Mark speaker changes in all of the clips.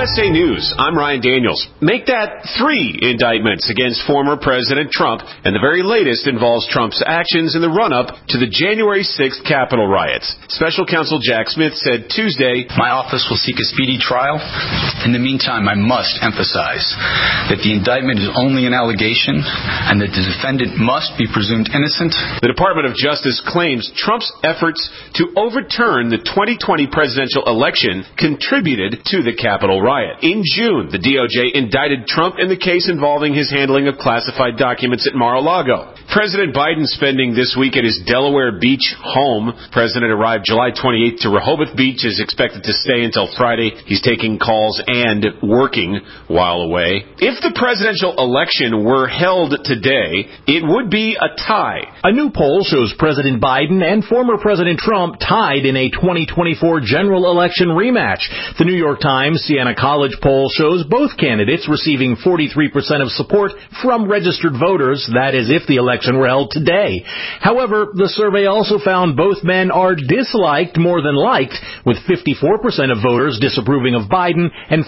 Speaker 1: USA News, I'm Ryan Daniels. Make that 3 indictments against former President Trump, and the very latest involves Trump's actions in the run-up to the January 6th Capitol riots. Special Counsel Jack Smith said Tuesday,
Speaker 2: "My office will seek a speedy trial. In the meantime, I must emphasize that the indictment is only an allegation and that the defendant must be presumed innocent."
Speaker 1: The Department of Justice claims Trump's efforts to overturn the 2020 presidential election contributed to the Capitol riot. In June, the DOJ indicted Trump in the case involving his handling of classified documents at Mar-a-Lago. President Biden spending this week at his Delaware Beach home. President arrived July 28th to Rehoboth Beach, is expected to stay until Friday. He's taking calls and working while away. If the presidential election were held today, it would be a tie.
Speaker 3: A new poll shows President Biden and former President Trump tied in a 2024 general election rematch. The New York Times Siena College poll shows both candidates receiving 43% of support from registered voters, that is if the election were held today. However, the survey also found both men are disliked more than liked, with 54% of voters disapproving of Biden and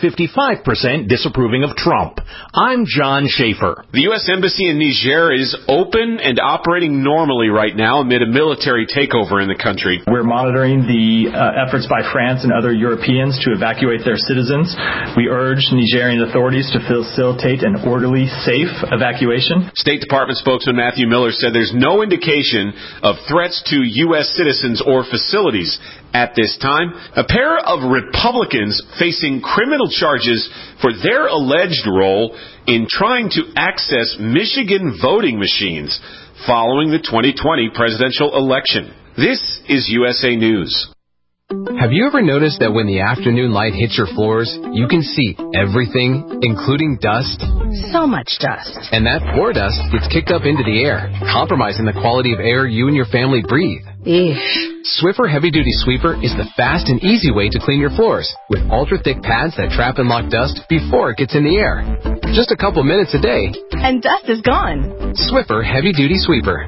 Speaker 3: 55% disapproving of Trump. I'm John Schaefer.
Speaker 1: The U.S. Embassy in Niger is open and operating normally right now amid a military takeover in the country.
Speaker 4: We're monitoring the efforts by France and other Europeans to evacuate their citizens. We urge Nigerian authorities to facilitate an orderly, safe evacuation.
Speaker 1: State Department spokesman Matthew Miller said there's no indication of threats to U.S. citizens or facilities at this time. A pair of Republicans facing criminal charges for their alleged role in trying to access Michigan voting machines following the 2020 presidential election. This is USA News.
Speaker 5: Have you ever noticed that when the afternoon light hits your floors, you can see everything, including dust?
Speaker 6: So much dust.
Speaker 5: And that poor dust gets kicked up into the air, compromising the quality of air you and your family breathe.
Speaker 6: Eesh.
Speaker 5: Swiffer Heavy Duty Sweeper is the fast and easy way to clean your floors, with ultra-thick pads that trap and lock dust before it gets in the air. Just a couple minutes a day.
Speaker 6: And dust is gone.
Speaker 5: Swiffer Heavy Duty Sweeper.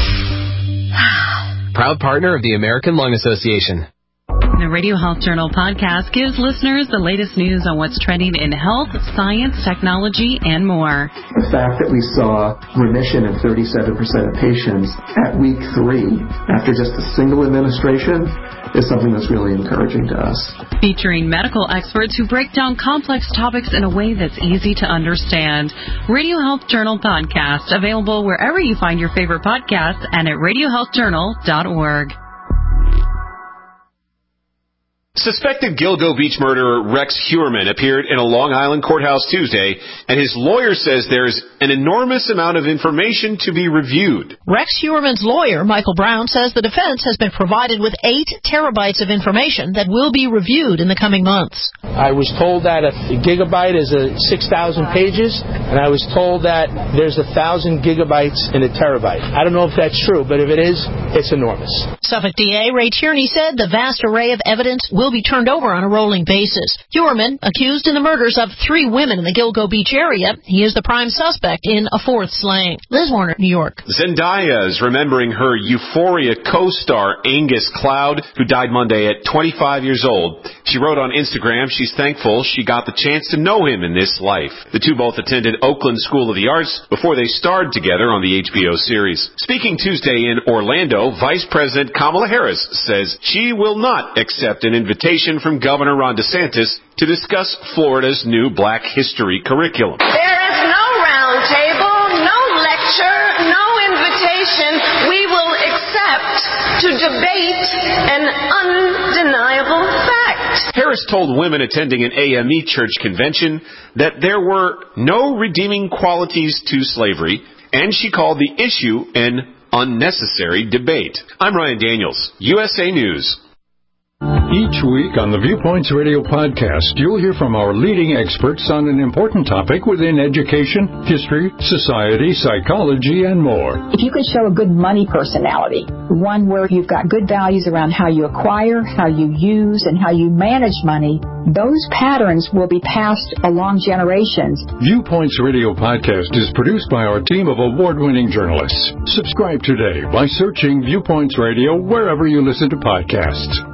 Speaker 5: Proud partner of the American Lung Association.
Speaker 7: The Radio Health Journal podcast gives listeners the latest news on what's trending in health, science, technology, and more.
Speaker 8: The fact that we saw remission in 37% of patients at week 3 after just a single administration is something that's really encouraging to us.
Speaker 7: Featuring medical experts who break down complex topics in a way that's easy to understand. Radio Health Journal podcast, available wherever you find your favorite podcasts and at radiohealthjournal.org.
Speaker 1: Suspected Gilgo Beach murderer Rex Heuermann appeared in a Long Island courthouse Tuesday, and his lawyer says there's an enormous amount of information to be reviewed.
Speaker 9: Rex Heuermann's lawyer, Michael Brown, says the defense has been provided with 8 terabytes of information that will be reviewed in the coming months.
Speaker 10: I was told that a gigabyte is 6,000 pages, and I was told that there's 1,000 gigabytes in a terabyte. I don't know if that's true, but if it is, it's enormous.
Speaker 9: Suffolk DA Ray Tierney said the vast array of evidence will be turned over on a rolling basis. Heuermann, accused in the murders of 3 women in the Gilgo Beach area, he is the prime suspect in a 4th slaying. Liz Warner, New York.
Speaker 1: Zendaya is remembering her Euphoria co-star Angus Cloud, who died Monday at 25 years old. She wrote on Instagram she's thankful she got the chance to know him in this life. The two both attended Oakland School of the Arts before they starred together on the HBO series. Speaking Tuesday in Orlando, Vice President Kamala Harris says she will not accept an invitation from Governor Ron DeSantis to discuss Florida's new Black History curriculum.
Speaker 11: There is no round table, no lecture, no invitation we will accept to debate an undeniable fact.
Speaker 1: Harris told women attending an AME church convention that there were no redeeming qualities to slavery, and she called the issue an unnecessary debate. I'm Ryan Daniels, USA News.
Speaker 12: Each week on the Viewpoints Radio podcast, you'll hear from our leading experts on an important topic within education, history, society, psychology, and more.
Speaker 13: If you can show a good money personality, one where you've got good values around how you acquire, how you use, and how you manage money, those patterns will be passed along generations.
Speaker 12: Viewpoints Radio podcast is produced by our team of award-winning journalists. Subscribe today by searching Viewpoints Radio wherever you listen to podcasts.